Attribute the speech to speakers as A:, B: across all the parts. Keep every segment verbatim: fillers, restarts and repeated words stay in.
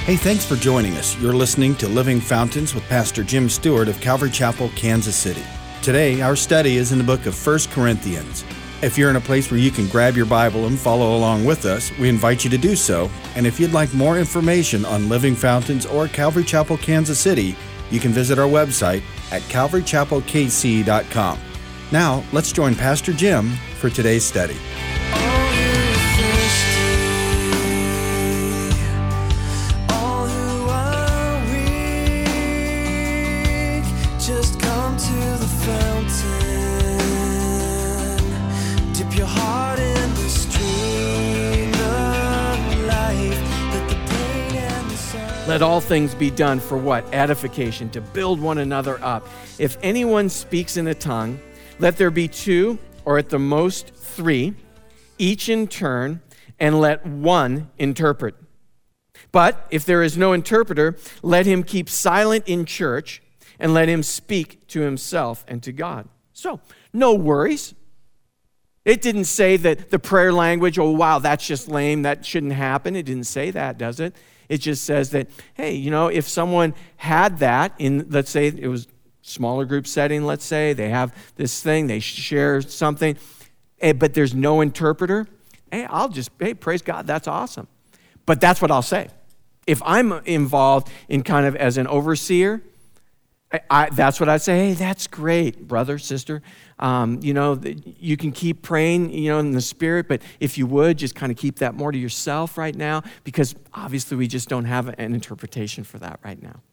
A: Hey, thanks for joining us. You're listening to Living Fountains with Pastor Jim Stewart of Calvary Chapel, Kansas City. Today, our study is in the book of First Corinthians. If you're in a place where you can grab your Bible and follow along with us, we invite you to do so. And if you'd like more information on Living Fountains or Calvary Chapel, Kansas City, you can visit our website at calvary chapel k c dot com. Now, let's join Pastor Jim for today's study.
B: Let all things be done for what? Edification, to build one another up. If anyone speaks in a tongue, let there be two, or at the most three, each in turn, and let one interpret. But if there is no interpreter, let him keep silent in church, and let him speak to himself and to God. So, no worries. It didn't say that the prayer language, oh, wow, that's just lame, that shouldn't happen. It didn't say that, does it? It just says that, hey, you know, if someone had that in, let's say it was smaller group setting, let's say, they have this thing, they share something, but there's no interpreter, hey, I'll just, hey, praise God, that's awesome. But that's what I'll say. If I'm involved in kind of as an overseer, I, I, that's what I'd say, hey, that's great, brother, sister. Um, you know, you can keep praying, you know, in the Spirit, but if you would, just kind of keep that more to yourself right now, because obviously we just don't have an interpretation for that right now.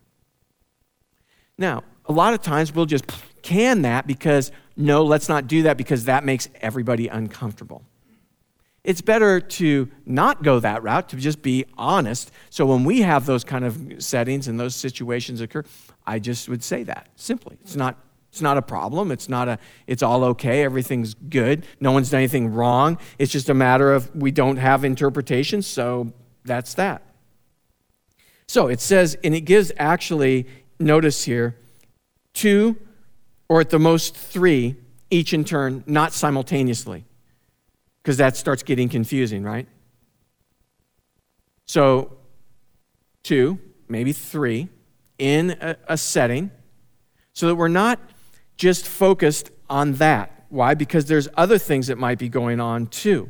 B: Now, a lot of times we'll just can that because, no, let's not do that because that makes everybody uncomfortable. It's better to not go that route, to just be honest. So when we have those kind of settings and those situations occur, I just would say that simply. It's not It's not a problem. It's not a, it's all okay. Everything's good. No one's done anything wrong. It's just a matter of we don't have interpretation, so that's that. So it says, and it gives actually, notice here, two or at the most three, each in turn, not simultaneously, because that starts getting confusing, right? So two, maybe three, in a, a setting, so that we're not just focused on that. Why? Because there's other things that might be going on too.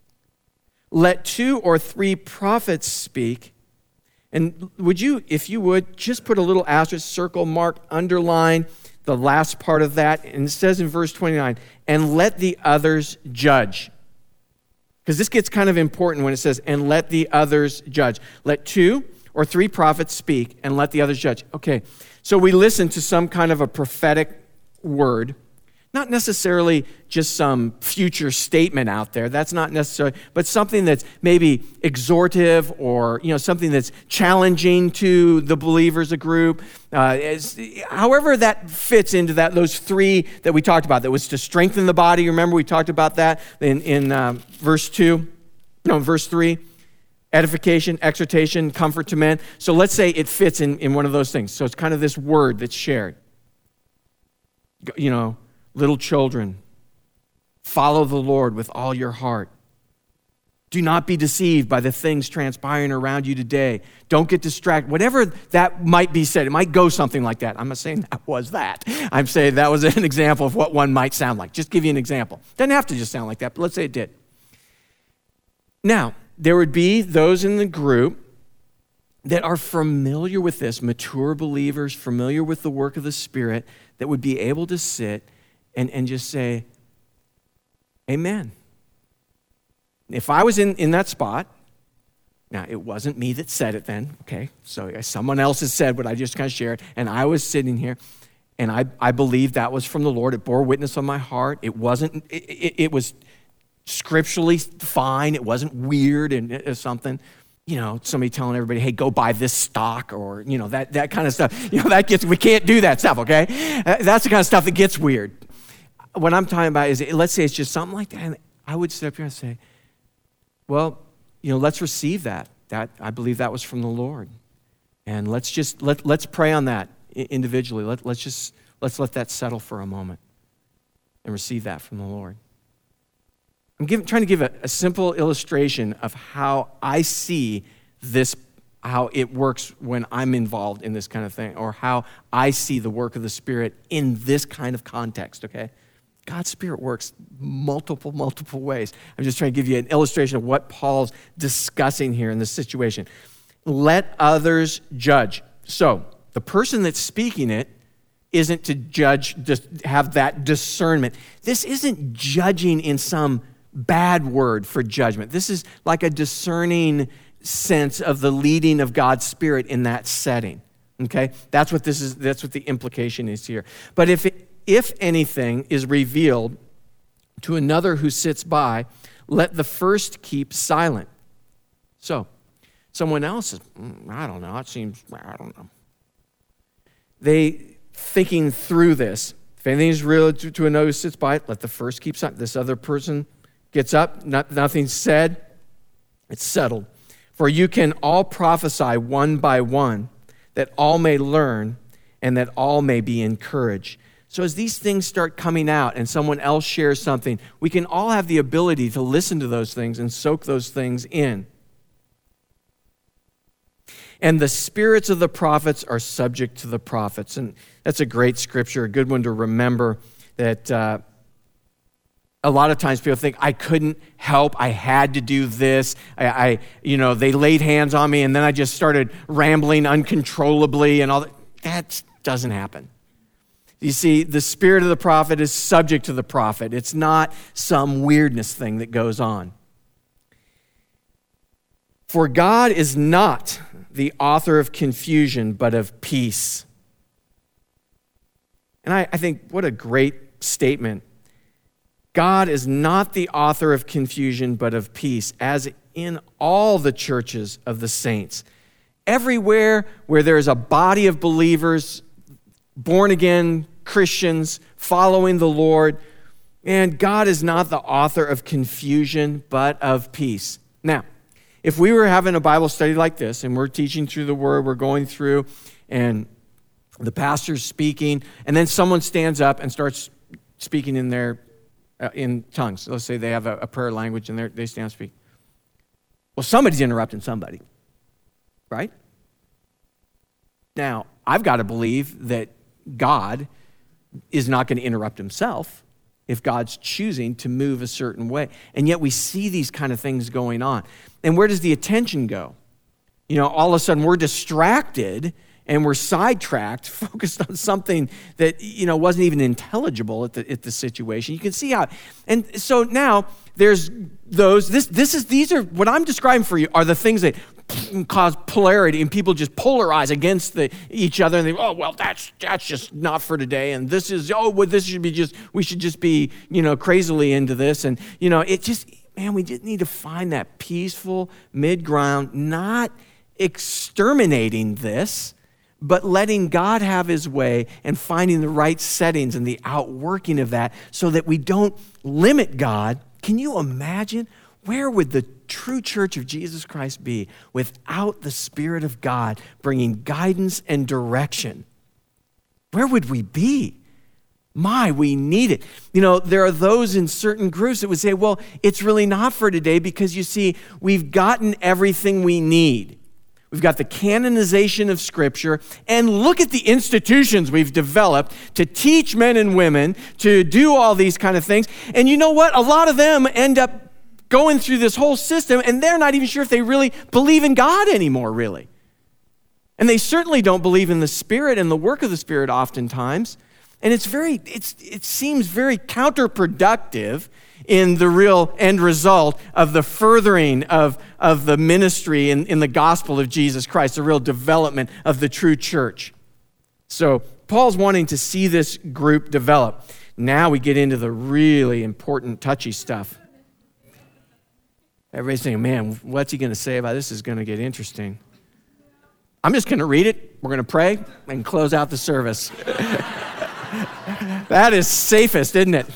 B: Let two or three prophets speak. And would you, if you would, just put a little asterisk, circle, mark, underline the last part of that. And it says in verse twenty-nine, and let the others judge. Because this gets kind of important when it says, and let the others judge. Let two or three prophets speak and let the others judge. Okay, so we listen to some kind of a prophetic word, not necessarily just some future statement out there. That's not necessarily, but something that's maybe exhortive or, you know, something that's challenging to the believers, a group. Uh, as, however that fits into that, those three that we talked about, that was to strengthen the body. Remember we talked about that in, in uh, verse two, no, verse three. Edification, exhortation, comfort to men. So let's say it fits in, in one of those things. So it's kind of this word that's shared. You know, little children, follow the Lord with all your heart. Do not be deceived by the things transpiring around you today. Don't get distracted. Whatever that might be said, it might go something like that. I'm not saying that was that. I'm saying that was an example of what one might sound like. Just give you an example. Doesn't have to just sound like that, but let's say it did. Now, there would be those in the group that are familiar with this, mature believers, familiar with the work of the Spirit, that would be able to sit and, and just say, amen. If I was in, in that spot, now it wasn't me that said it then, okay? So someone else has said what I just kind of shared, and I was sitting here, and I, I believed that was from the Lord. It bore witness on my heart. It wasn't, it, it, it was scripturally fine. It wasn't weird and uh, something. You know, somebody telling everybody, hey, go buy this stock, or, you know, that, that kind of stuff. You know, that gets, we can't do that stuff, okay? That's the kind of stuff that gets weird. What I'm talking about is, let's say it's just something like that, and I would sit up here and say, well, you know, let's receive that. That, I believe that was from the Lord. And let's just, let, let's pray on that individually. Let, let's just, let's let that settle for a moment and receive that from the Lord. I'm giving, trying to give a, a simple illustration of how I see this how it works when I'm involved in this kind of thing, or how I see the work of the Spirit in this kind of context, okay? God's Spirit works multiple, multiple ways. I'm just trying to give you an illustration of what Paul's discussing here in this situation. Let others judge. So the person that's speaking it isn't to judge, just have that discernment. This isn't judging in some bad word for judgment. This is like a discerning sense of the leading of God's Spirit in that setting. Okay? That's what this is, that's what the implication is here. But if it, if anything is revealed to another who sits by, let the first keep silent. So, someone else is, mm, I don't know, it seems, I don't know. They, thinking through this, if anything is real to, to another who sits by, let the first keep silent. This other person gets up, not, nothing's said, it's settled. For you can all prophesy one by one, that all may learn and that all may be encouraged. So as these things start coming out and someone else shares something, we can all have the ability to listen to those things and soak those things in. And the spirits of the prophets are subject to the prophets. And that's a great scripture, a good one to remember, that uh, a lot of times people think, I couldn't help, I had to do this. I, I, you know, they laid hands on me and then I just started rambling uncontrollably and all that. That doesn't happen. You see, the spirit of the prophet is subject to the prophet. It's not some weirdness thing that goes on. For God is not the author of confusion, but of peace. And I, I think what a great statement. God is not the author of confusion, but of peace, as in all the churches of the saints. Everywhere where there is a body of believers, born-again Christians following the Lord, and God is not the author of confusion, but of peace. Now, if we were having a Bible study like this, and we're teaching through the Word, we're going through, and the pastor's speaking, and then someone stands up and starts speaking in their uh, in tongues. Let's say they have a, a prayer language, and they stand and speak. Well, somebody's interrupting somebody, right? Now, I've got to believe that God is not going to interrupt himself if God's choosing to move a certain way. And yet we see these kind of things going on. And where does the attention go? You know, all of a sudden we're distracted and we're sidetracked, focused on something that, you know, wasn't even intelligible at the at the situation. You can see how. And so now there's those, this this is these are what I'm describing for you are the things that cause polarity, and people just polarize against the, each other, and they, oh, well, that's that's just not for today, and this is, oh, well, this should be just, we should just be, you know, crazily into this, and, you know, it just, man, we just need to find that peaceful mid-ground, not exterminating this, but letting God have his way and finding the right settings and the outworking of that so that we don't limit God. Can you imagine? Where would the true church of Jesus Christ be without the Spirit of God bringing guidance and direction? Where would we be? My, we need it. You know, there are those in certain groups that would say, well, it's really not for today because you see, we've gotten everything we need. We've got the canonization of Scripture, and look at the institutions we've developed to teach men and women to do all these kind of things. And you know what? A lot of them end up going through this whole system, and they're not even sure if they really believe in God anymore, really. And they certainly don't believe in the Spirit and the work of the Spirit oftentimes. And it's very, it's, it seems very counterproductive in the real end result of the furthering of, of the ministry in, in the gospel of Jesus Christ, the real development of the true church. So Paul's wanting to see this group develop. Now we get into the really important, touchy stuff. Everybody's saying, man, what's he going to say about this? This is going to get interesting. I'm just going to read it. We're going to pray and close out the service. That is safest, isn't it?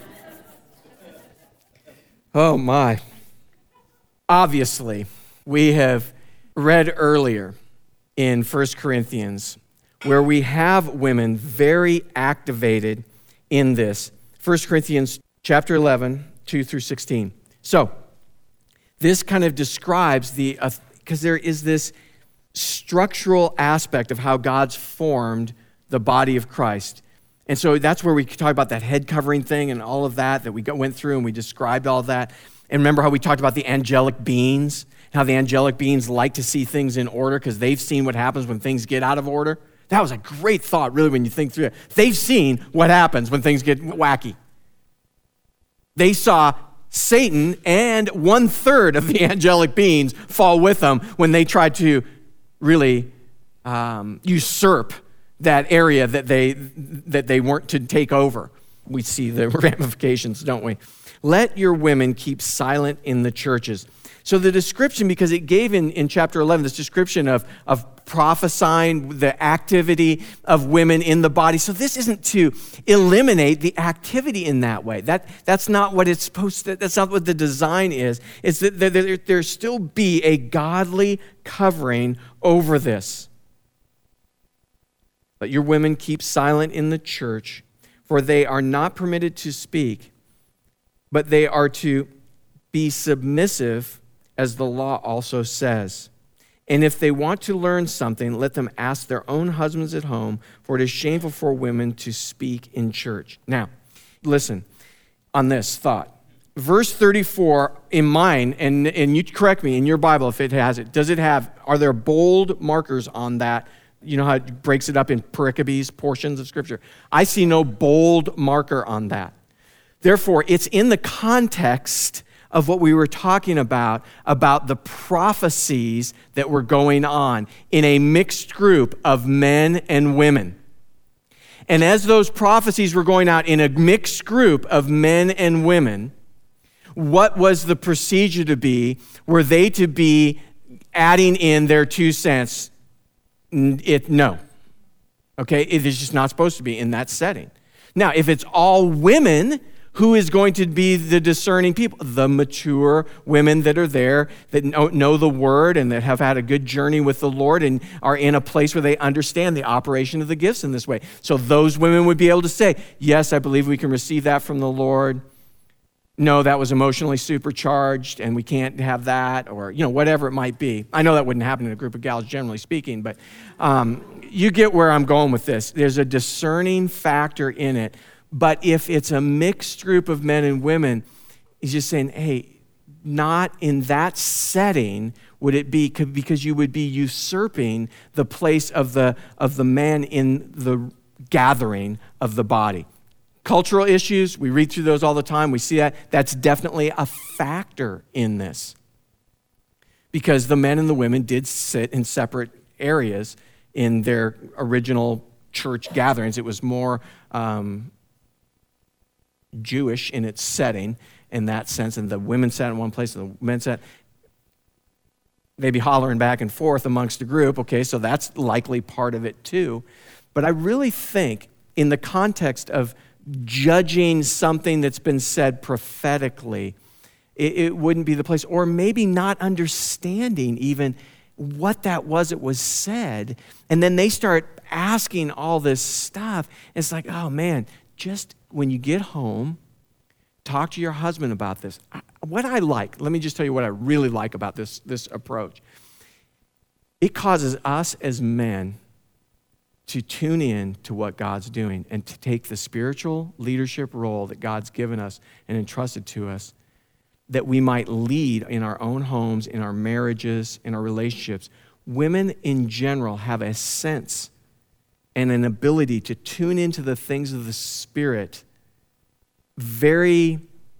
B: Oh, my. Obviously, we have read earlier in First Corinthians where we have women very activated in this. First Corinthians chapter eleven, two through sixteen. So, this kind of describes the, because uh, there is this structural aspect of how God's formed the body of Christ. And so that's where we talk about that head covering thing and all of that that we went through, and we described all of that. And remember how we talked about the angelic beings, how the angelic beings like to see things in order because they've seen what happens when things get out of order? That was a great thought, really, when you think through it. They've seen what happens when things get wacky. They saw Satan and one-third of the angelic beings fall with them when they tried to really um, usurp that area that they that they weren't to take over. We see the ramifications, don't we? Let your women keep silent in the churches. So the description, because it gave in, in chapter eleven this description of, of prophesying, the activity of women in the body. So this isn't to eliminate the activity in that way. That, that's not what it's supposed to, that's not what the design is. It's that there, there, there still be a godly covering over this. Let your women keep silent in the church, for they are not permitted to speak, but they are to be submissive, as the law also says. And if they want to learn something, let them ask their own husbands at home, for it is shameful for women to speak in church. Now, listen on this thought. Verse thirty-four in mine, and, and you correct me in your Bible if it has it, does it have, are there bold markers on that? You know how it breaks it up in pericopes, portions of Scripture? I see no bold marker on that. Therefore, it's in the context of what we were talking about, about the prophecies that were going on in a mixed group of men and women. And as those prophecies were going out in a mixed group of men and women, what was the procedure to be? Were they to be adding in their two cents? It, no. Okay, it is just not supposed to be in that setting. Now, if it's all women, who is going to be the discerning people? The mature women that are there, that know, know the word and that have had a good journey with the Lord and are in a place where they understand the operation of the gifts in this way. So those women would be able to say, yes, I believe we can receive that from the Lord. No, that was emotionally supercharged and we can't have that, or, you know, whatever it might be. I know that wouldn't happen in a group of gals, generally speaking, but um, you get where I'm going with this. There's a discerning factor in it. But if it's a mixed group of men and women, he's just saying, hey, not in that setting would it be, because you would be usurping the place of the of the man in the gathering of the body. Cultural issues, we read through those all the time. We see that. That's definitely a factor in this. Because the men and the women did sit in separate areas in their original church gatherings. It was more Um, Jewish in its setting in that sense, and the women sat in one place and the men sat maybe hollering back and forth amongst the group. Okay, so that's likely part of it too. But I really think in the context of judging something that's been said prophetically, it, it wouldn't be the place, or maybe not understanding even what that was that was said, and then they start asking all this stuff. It's like, oh man, just when you get home, talk to your husband about this. What I like, let me just tell you what I really like about this, this approach. It causes us as men to tune in to what God's doing and to take the spiritual leadership role that God's given us and entrusted to us, that we might lead in our own homes, in our marriages, in our relationships. Women in general have a sense and an ability to tune into the things of the Spirit. Very,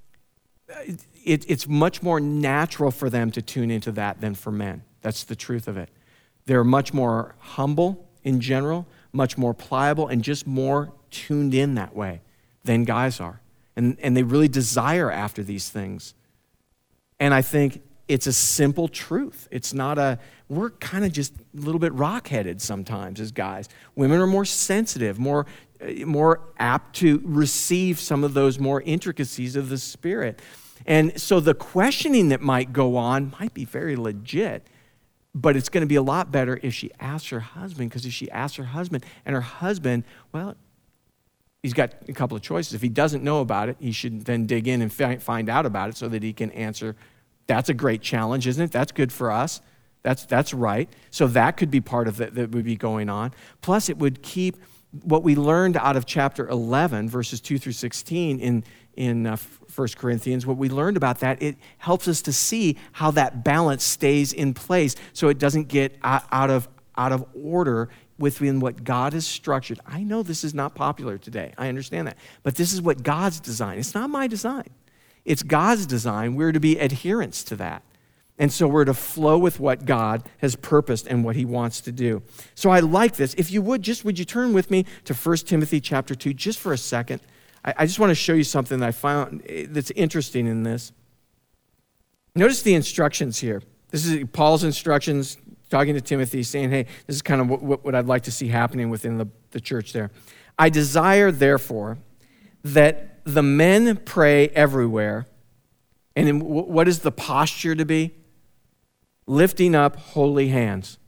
B: it, it's much more natural for them to tune into that than for men. That's the truth of it. They're much more humble in general, much more pliable, and just more tuned in that way than guys are. And, and they really desire after these things. And I think it's a simple truth. It's not a, we're kind of just a little bit rock-headed sometimes as guys. Women are more sensitive, more, more apt to receive some of those more intricacies of the Spirit. And so the questioning that might go on might be very legit, but it's going to be a lot better if she asks her husband, because if she asks her husband, and her husband, well, he's got a couple of choices. If he doesn't know about it, he should then dig in and find out about it so that he can answer. That's a great challenge, isn't it? That's good for us. That's, that's right. So that could be part of it that would be going on. Plus, it would keep what we learned out of chapter eleven, verses two through sixteen in, in uh, First Corinthians, what we learned about that, it helps us to see how that balance stays in place so it doesn't get out of, out of order within what God has structured. I know this is not popular today. I understand that. But this is what God's design. It's not my design. It's God's design. We're to be adherents to that. And so we're to flow with what God has purposed and what he wants to do. So I like this. If you would, just would you turn with me to First Timothy chapter two just for a second? I, I just want to show you something that I found that's interesting in this. Notice the instructions here. This is Paul's instructions talking to Timothy, saying, hey, this is kind of what, what I'd like to see happening within the, the church there. I desire, therefore, that the men pray everywhere. And in, what is the posture to be? Lifting up holy hands,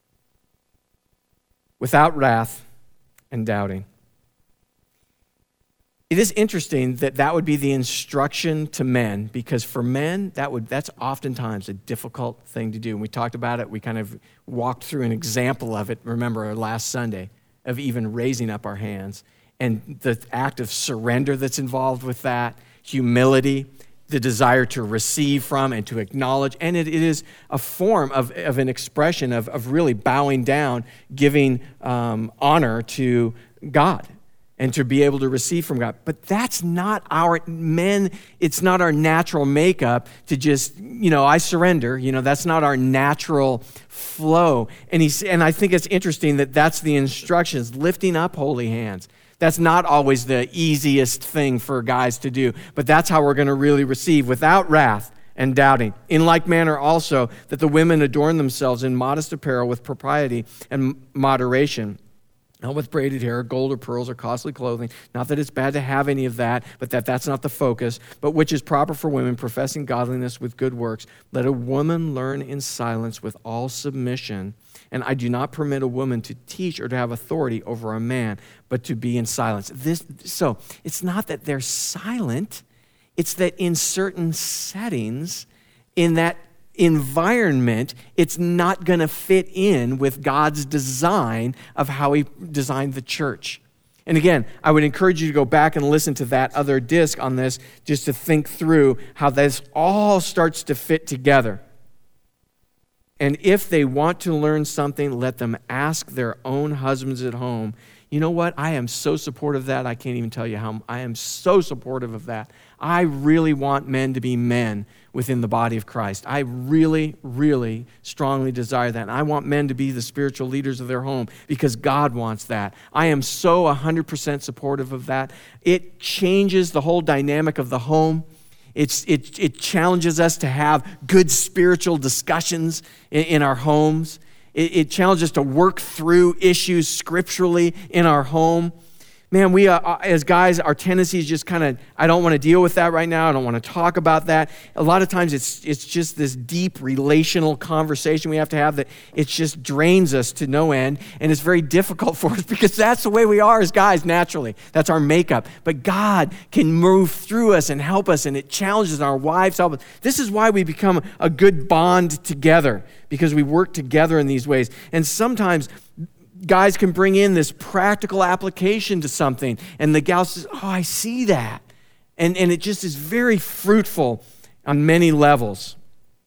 B: without wrath and doubting. It is interesting that that would be the instruction to men, because for men, that would that's oftentimes a difficult thing to do. And we talked about it. We kind of walked through an example of it, remember, last Sunday, of even raising up our hands. And the act of surrender that's involved with that, humility, the desire to receive from and to acknowledge. And it, it is a form of, of an expression of, of really bowing down, giving um, honor to God and to be able to receive from God. But that's not our, men, it's not our natural makeup to just, you know, I surrender. You know, that's not our natural flow. And, he's, and I think it's interesting that that's the instructions, lifting up holy hands. That's not always the easiest thing for guys to do, but that's how we're going to really receive, without wrath and doubting. In like manner also, that the women adorn themselves in modest apparel with propriety and moderation, not with braided hair, gold or pearls or costly clothing. Not that it's bad to have any of that, but that that's not the focus, but which is proper for women, professing godliness with good works. Let a woman learn in silence with all submission. And I do not permit a woman to teach or to have authority over a man, but to be in silence. This, so it's not that they're silent. It's that in certain settings, in that environment, it's not going to fit in with God's design of how he designed the church. And again, I would encourage you to go back and listen to that other disc on this, just to think through how this all starts to fit together. And if they want to learn something, let them ask their own husbands at home. You know what? I am so supportive of that. I can't even tell you how. I am so supportive of that. I really want men to be men within the body of Christ. I really, really strongly desire that. And I want men to be the spiritual leaders of their home because God wants that. I am so one hundred percent supportive of that. It changes the whole dynamic of the home. It's, it, it challenges us to have good spiritual discussions in, in our homes. It, it challenges us to work through issues scripturally in our home. Man, we uh, as guys, our tendency is just kind of, I don't want to deal with that right now. I don't want to talk about that. A lot of times it's it's just this deep relational conversation we have to have that it just drains us to no end. And it's very difficult for us because that's the way we are as guys naturally. That's our makeup. But God can move through us and help us, and it challenges our wives. Help us. This is why we become a good bond together, because we work together in these ways. And sometimes guys can bring in this practical application to something, and the gal says, oh, I see that. And, and it just is very fruitful on many levels.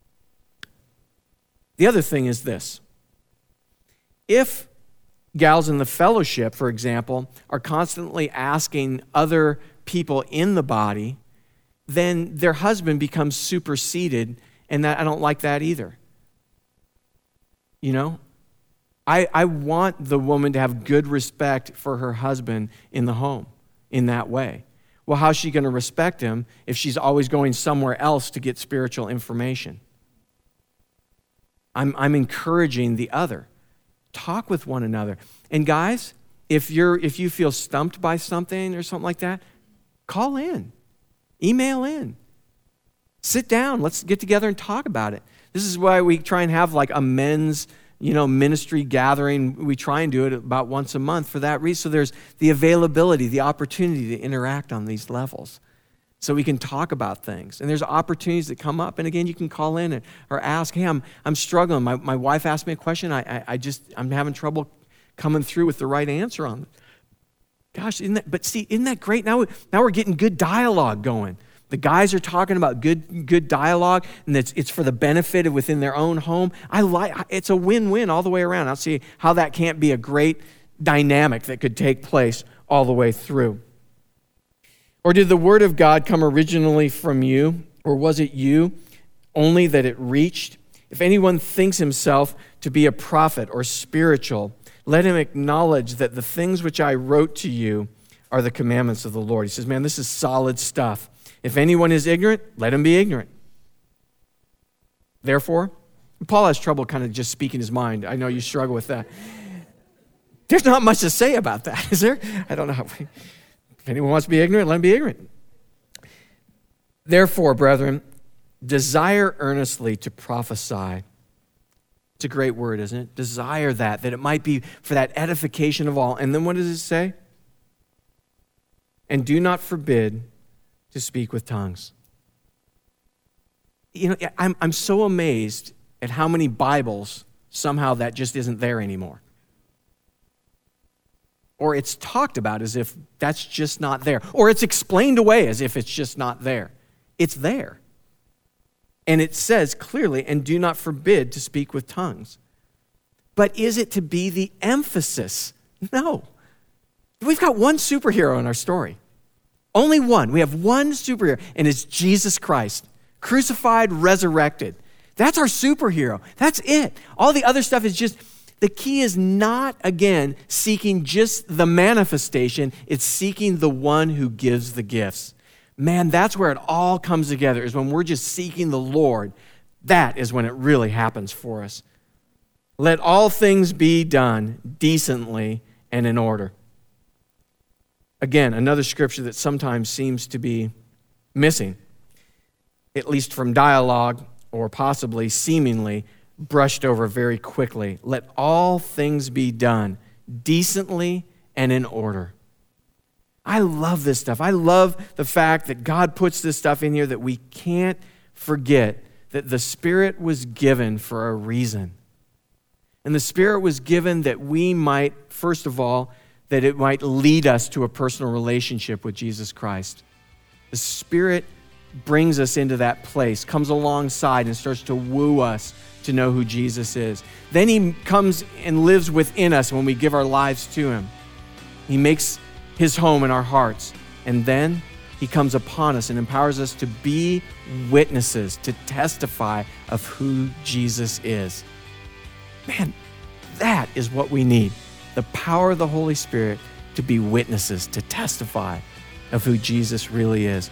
B: The other thing is this. If gals in the fellowship, for example, are constantly asking other people in the body, then their husband becomes superseded, and that I don't like that either. You know? I, I want the woman to have good respect for her husband in the home in that way. Well, how's she going to respect him if she's always going somewhere else to get spiritual information? I'm, I'm encouraging the other. Talk with one another. And guys, if you're if you feel stumped by something or something like that, call in, email in, sit down. Let's get together and talk about it. This is why we try and have like a men's you know, ministry gathering. We try and do it about once a month for that reason. So there's the availability, the opportunity to interact on these levels. so we can talk about things. And there's opportunities that come up. And again, you can call in and, or ask, hey, I'm, I'm struggling. My, my wife asked me a question. I, I, I just, I'm having trouble coming through with the right answer on it. Gosh, isn't that, but see, isn't that great? Now, now we're getting good dialogue going. The guys are talking about good, good dialogue, and it's, it's for the benefit of within their own home. I like, it's a win-win all the way around. I'll see how that can't be a great dynamic that could take place all the way through. Or did the word of God come originally from you, or was it you only that it reached? If anyone thinks himself to be a prophet or spiritual, let him acknowledge that the things which I wrote to you are the commandments of the Lord. He says, man, this is solid stuff. If anyone is ignorant, let him be ignorant. Therefore, Paul has trouble kind of just speaking his mind. I know you struggle with that. There's not much to say about that, is there? I don't know. How, if anyone wants to be ignorant, let him be ignorant. Therefore, brethren, desire earnestly to prophesy. It's a great word, isn't it? Desire that, that it might be for that edification of all. And then what does it say? And do not forbid to speak with tongues. You know, I'm, I'm so amazed at how many Bibles somehow that just isn't there anymore. Or it's talked about as if that's just not there. Or it's explained away as if it's just not there. It's there. And it says clearly, and do not forbid to speak with tongues. But is it to be the emphasis? No. We've got one superhero in our story. Only one. We have one superhero, and it's Jesus Christ, crucified, resurrected. That's our superhero. That's it. All the other stuff is just, the key is not, again, seeking just the manifestation. It's seeking the one who gives the gifts. Man, that's where it all comes together, is when we're just seeking the Lord. That is when it really happens for us. Let all things be done decently and in order. Again, another scripture that sometimes seems to be missing, at least from dialogue, or possibly seemingly brushed over very quickly. Let all things be done decently and in order. I love this stuff. I love the fact that God puts this stuff in here, that we can't forget that the Spirit was given for a reason. And the Spirit was given that we might, first of all, that it might lead us to a personal relationship with Jesus Christ. The Spirit brings us into that place, comes alongside and starts to woo us to know who Jesus is. Then he comes and lives within us when we give our lives to him. He makes his home in our hearts. And then he comes upon us and empowers us to be witnesses, to testify of who Jesus is. Man, that is what we need. The power of the Holy Spirit to be witnesses, to testify of who Jesus really is.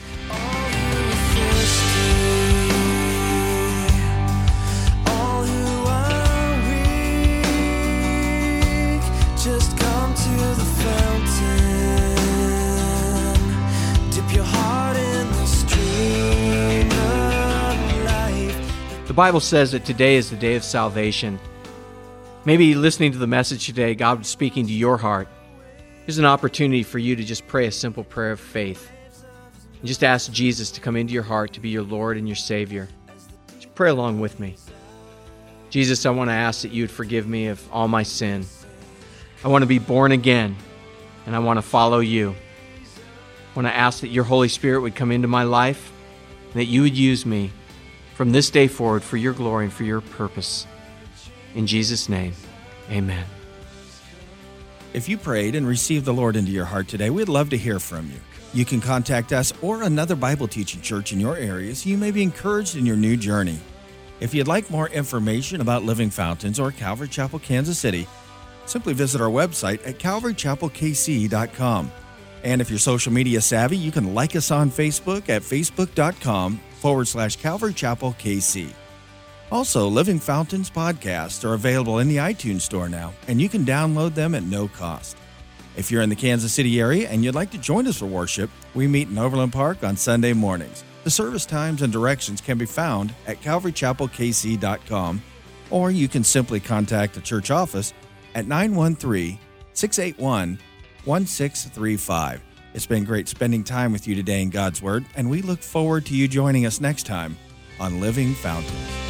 B: The Bible says that today is the day of salvation. Maybe listening to the message today, God was speaking to your heart. Here's an opportunity for you to just pray a simple prayer of faith. And just ask Jesus to come into your heart to be your Lord and your Savior. Just pray along with me. Jesus, I want to ask that you would forgive me of all my sin. I want to be born again, and I want to follow you. I want to ask that your Holy Spirit would come into my life, and that you would use me from this day forward for your glory and for your purpose. In Jesus' name, amen.
A: If you prayed and received the Lord into your heart today, we'd love to hear from you. You can contact us or another Bible teaching church in your area so you may be encouraged in your new journey. If you'd like more information about Living Fountains or Calvary Chapel, Kansas City, simply visit our website at calvary chapel k c dot com. And if you're social media savvy, you can like us on Facebook at facebook.com forward slash Calvary Chapel KC. Also, Living Fountains podcasts are available in the iTunes store now, and you can download them at no cost. If you're in the Kansas City area and you'd like to join us for worship, we meet in Overland Park on Sunday mornings. The service times and directions can be found at calvary chapel k c dot com, or you can simply contact the church office at nine one three, six eight one, one six three five. It's been great spending time with you today in God's Word, and we look forward to you joining us next time on Living Fountains.